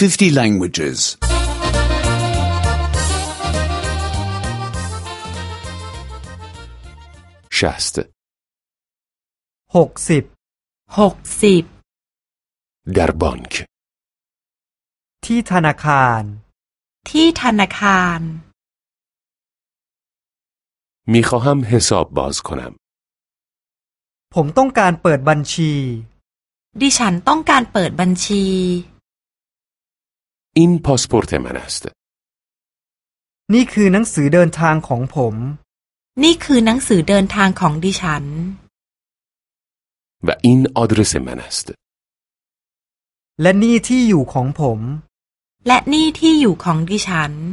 50 languages. 60 60 در بانک ที่ธนาคารที่ธนาคาร میخواهم حساب باز کنم ผมต้องการเปิดบัญชีดิฉันต้องการเปิดบัญชี این پاسپورت من است นี่คือหนังสือเดินทางของผมนี่คือหนังสือเดินทางของดิฉัน و این آدرس من است และนี่ที่อยู่ของผมและนี่ที่อยู่ของดิฉัน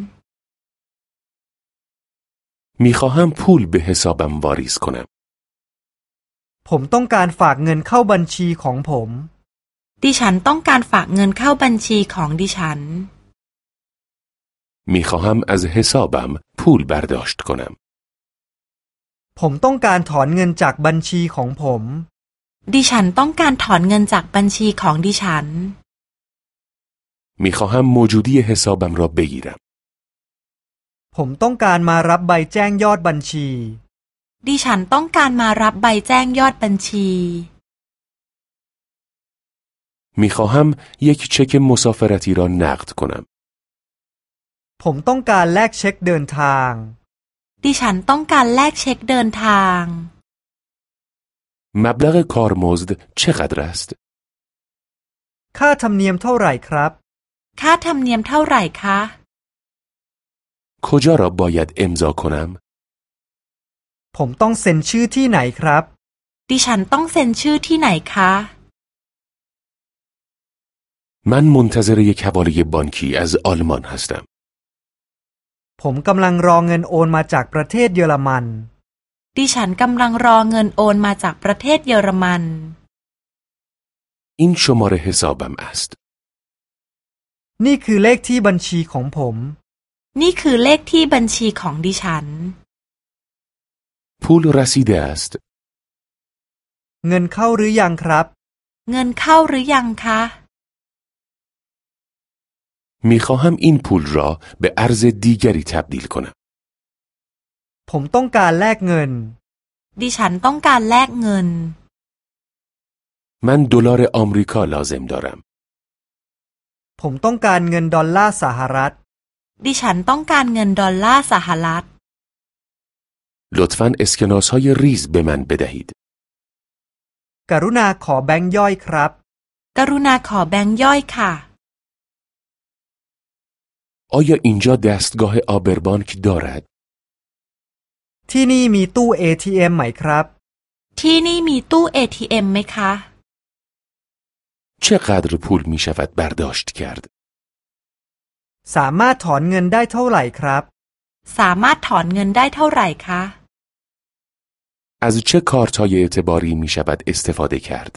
میخواهم پول به حسابم واریز کنم ผมต้องการฝากเงินเข้าบัญชีของผมดิฉันต้องการฝากเงินเข้าบัญชีของดิฉัน میخواهم از حسابم پول برداشت کنم ผมต้องการถอนเงินจากบัญชีของผมดิฉันต้องการถอนเงินจากบัญชีของดิฉัน میخواهم موجودی حسابم را بگیرم ผมต้องการมารับใบแจ้งยอดบัญชีดิฉันต้องการมารับใบแจ้งยอดบัญชี میخواهم یک چک مسافرتی را نقد کنم ผมต้องการแลกเช็คเดินทางดิฉันต้องการแลกเช็คเดินทาง مبلغ کارمزد چقدر است ค่าธรรมเนียมเท่าไหร่ครับค่าธรรมเนียมเท่าไหร่คะ کجا را باید امضا کنم ผมต้องเซ็นชื่อที่ไหนครับดิฉันต้องเซ็นชื่อที่ไหนคะ من منتظر یک حواله بانکی از آلمان هستم ผมกำลังรอเงินโอนมาจากประเทศเยอรมันดิฉันกำลังรอเงินโอนมาจากประเทศเยอรมัน این شماره حسابم است นี่คือเลขที่บัญชีของผมนี่คือเลขที่บัญชีของดิฉัน پول رسیده است เงินเข้าหรือยังครับเงินเข้าหรือยังคะ میخواهم این پول را به ارز دیگری تبدیل کنم ผมต้องการแลกเงินดิฉันต้องการแลกเงิน من دلار آمریکا لازم دارم ผมต้องการเงินดอลลาร์สหรัฐดิฉันต้องการเงินดอลลาร์สหรัฐ لطفاً اسکناس‌های ریز به من بدهید กรุณาขอแบงค์ย่อยครับกรุณาขอแบงค์ย่อยค่ะ آیا اینجا دستگاه آبربانک دارد ที่นี่มีตู้ ATM ไหมครับที่นี่มีตู้ ATM ไหมคะ چقدر پول می شود برداشت کرد สามารถถอนเงินได้เท่าไหร่ครับสามารถถอนเงินได้เท่าไหร่คะ از چه کارت‌های اعتباری می شود استفاده کرد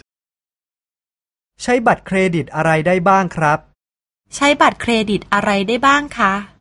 ใช้บัตรเครดิตอะไรได้บ้างครับใช้บัตรเครดิตอะไรได้บ้างคะ